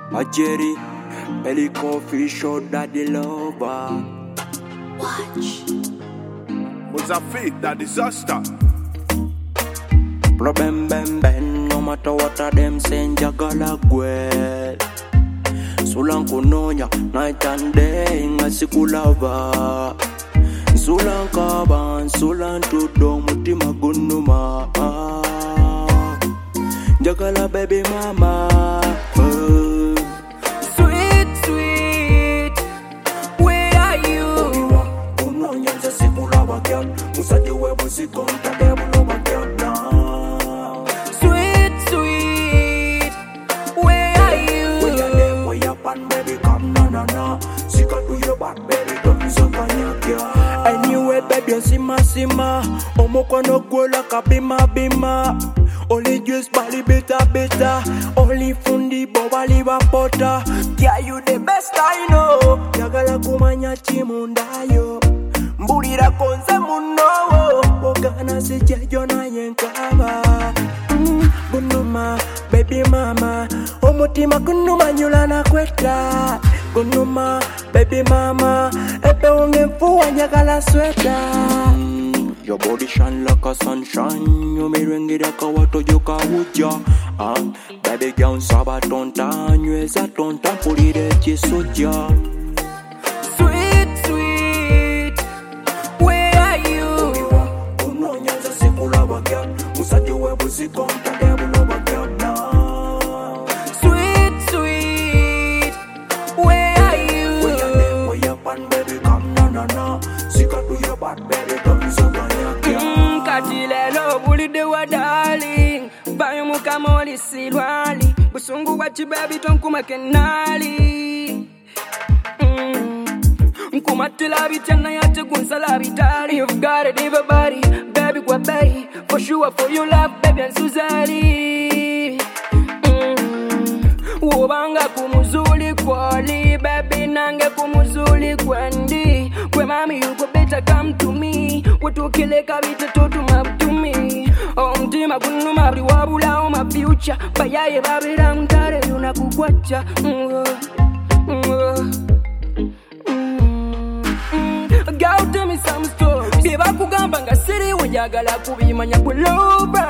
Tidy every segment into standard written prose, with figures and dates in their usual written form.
A Jerry, belly coffee show daddy lover. Watch. Was a fake that disaster. Problem bem ben, no matter what a them saying, jagala gwel. Sulang kunonya, night and day, ngasikulava. Sulang kaban, sulang tudong, mutima gunuma. Jagala baby mama. Sweet, sweet, where are you? Kunonya nzasikulava girl, musadi webu sikonta debulo bagirl now. Sweet, sweet, where are you? Where you pan baby come na. Sika do your bad baby don't sokanya girl. Anyway baby sima, omoko no gola kabima. Only juice bali beta. Only fundi bobali bapota. Yeah, you the best I know. Yagala kumanya chimundayo. Mbulira konze muno. Ogana seje jona yenkaba. Gunuma, baby mama. Omutima gunuma nyulana kweta. Gunuma, baby mama. Epe ungemfuwa nyagala sweta. Your body shine like a sunshine. You me ring it like a water you ka uja. Baby girl saba tonta. Nyweza tonta pulire chisuja. Sweet, sweet, where are you? Unonyanza sikulava girl. Musadi webu sikonta debulo bagirl now. Sweet, sweet, where are you? Where you pan baby come na. Sika do your bad baby don't sokanya girl. Katilelo bulide wa darling. Bayo mukamoli silwali. Busungu wachi baby tonkuma kenali. Nkumatila bitana yate gunsala bitari. You've got a diva body, baby kwa bay. For sure for your love, baby and Suzali. Wobanga kumuzuli kwali, baby nange kumuzuli kwendi. Kwe mami you go better come to me. Wetokele kabite totu map to me. Mtima kunuma bli wabula o my future. Bayaye babira mtare yuna kukwacha. Girl, tell me some stories. Biba kugamba nga siri wenjagala kubimanya pullover.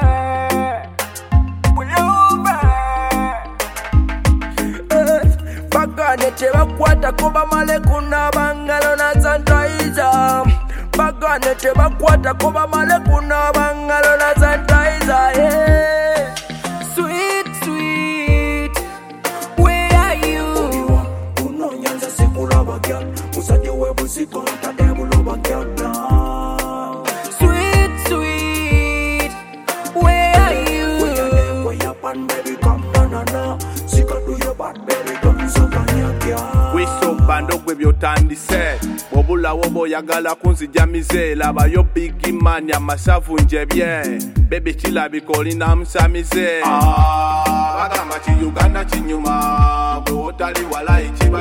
Bagane tebakwata kuba male kuna bangalo na sanitizer. Bagane tebakwata kuba male kuna bangalo na sanitizer. Yeah. Sweet, sweet, where are you? Unonyanza sikulava girl. Musadi webu sikonta debulo bagirl now. Sweet, sweet, where are you? Where you pan baby come na. Sika do your bad baby don't sokanya girl. We so bando gwe byotandise. Wobula wobo yagala kunzijamize. Laba yo big man ya masafu njebye. Baby chila bikoli na msamize. Bagamba chi Uganda chinyuma. Gwe otali wala ichiba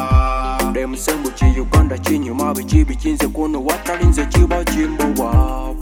chibowa. Dem sembu chi Uganda chinyuma bichi bichinze kuno watalinze chiba chimbowa.